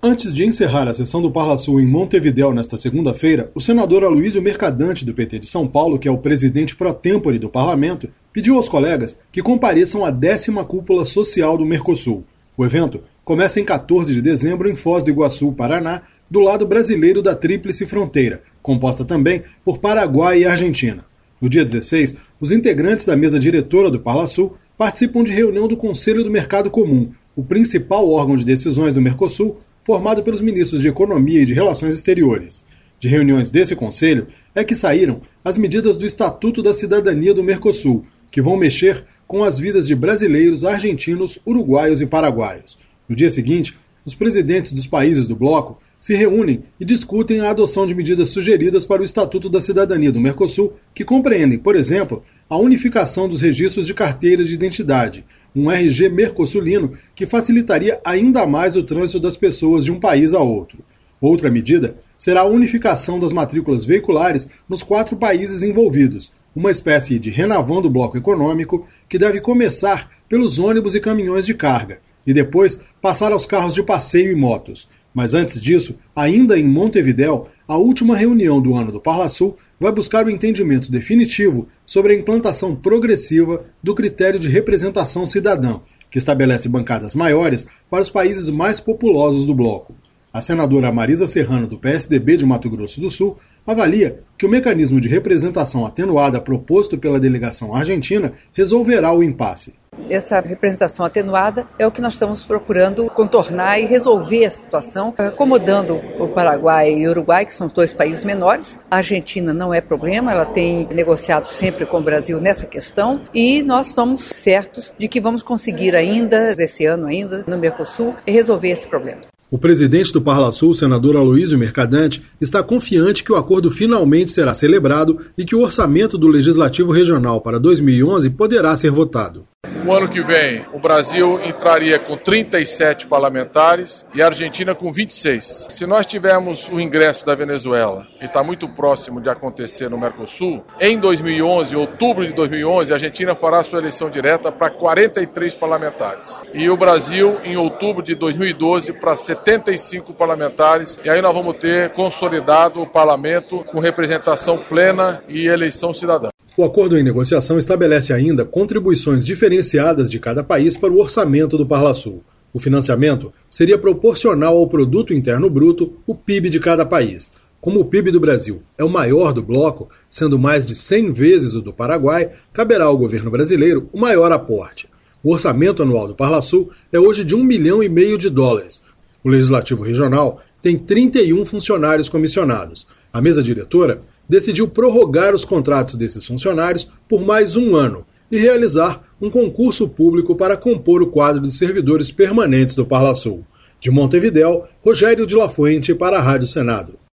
Antes de encerrar a sessão do Parlasul em Montevidéu nesta segunda-feira, o senador Aloysio Mercadante, do PT de São Paulo, que é o presidente pro tempore do parlamento, pediu aos colegas que compareçam à 10ª cúpula social do Mercosul. O evento começa em 14 de dezembro em Foz do Iguaçu, Paraná, do lado brasileiro da Tríplice Fronteira, composta também por Paraguai e Argentina. No dia 16, os integrantes da mesa diretora do Parlasul participam de reunião do Conselho do Mercado Comum, o principal órgão de decisões do Mercosul, formado pelos ministros de Economia e de Relações Exteriores. De reuniões desse conselho é que saíram as medidas do Estatuto da Cidadania do Mercosul, que vão mexer com as vidas de brasileiros, argentinos, uruguaios e paraguaios. No dia seguinte, os presidentes dos países do bloco se reúnem e discutem a adoção de medidas sugeridas para o Estatuto da Cidadania do Mercosul, que compreendem, por exemplo, a unificação dos registros de carteiras de identidade, um RG mercosulino que facilitaria ainda mais o trânsito das pessoas de um país a outro. Outra medida será a unificação das matrículas veiculares nos 4 países envolvidos, uma espécie de Renavan do bloco econômico que deve começar pelos ônibus e caminhões de carga e depois passar aos carros de passeio e motos. Mas antes disso, ainda em Montevidéu, a última reunião do ano do Parlasul vai buscar o entendimento definitivo sobre a implantação progressiva do critério de representação cidadã, que estabelece bancadas maiores para os países mais populosos do bloco. A senadora Marisa Serrano, do PSDB de Mato Grosso do Sul, avalia que o mecanismo de representação atenuada proposto pela delegação argentina resolverá o impasse. Essa representação atenuada é o que nós estamos procurando contornar e resolver a situação, acomodando o Paraguai e o Uruguai, que são os 2 países menores. A Argentina não é problema, ela tem negociado sempre com o Brasil nessa questão e nós estamos certos de que vamos conseguir ainda, esse ano ainda, no Mercosul, resolver esse problema. O presidente do Parlasul, senador Aloysio Mercadante, está confiante que o acordo finalmente será celebrado e que o orçamento do Legislativo Regional para 2011 poderá ser votado. O ano que vem, o Brasil entraria com 37 parlamentares e a Argentina com 26. Se nós tivermos o ingresso da Venezuela, que está muito próximo de acontecer no Mercosul, em 2011, outubro de 2011, a Argentina fará sua eleição direta para 43 parlamentares. E o Brasil, em outubro de 2012, para 75 parlamentares. E aí nós vamos ter consolidado o parlamento com representação plena e eleição cidadã. O acordo em negociação estabelece ainda contribuições diferenciadas de cada país para o orçamento do Parlasul. O financiamento seria proporcional ao produto interno bruto, o PIB de cada país. Como o PIB do Brasil é o maior do bloco, sendo mais de 100 vezes o do Paraguai, caberá ao governo brasileiro o maior aporte. O orçamento anual do Parlasul é hoje de $1,5 milhão. O Legislativo Regional tem 31 funcionários comissionados. A mesa diretora decidiu prorrogar os contratos desses funcionários por mais 1 ano e realizar um concurso público para compor o quadro de servidores permanentes do Parlasul. De Montevidéu, Rogério de la Fuente para a Rádio Senado.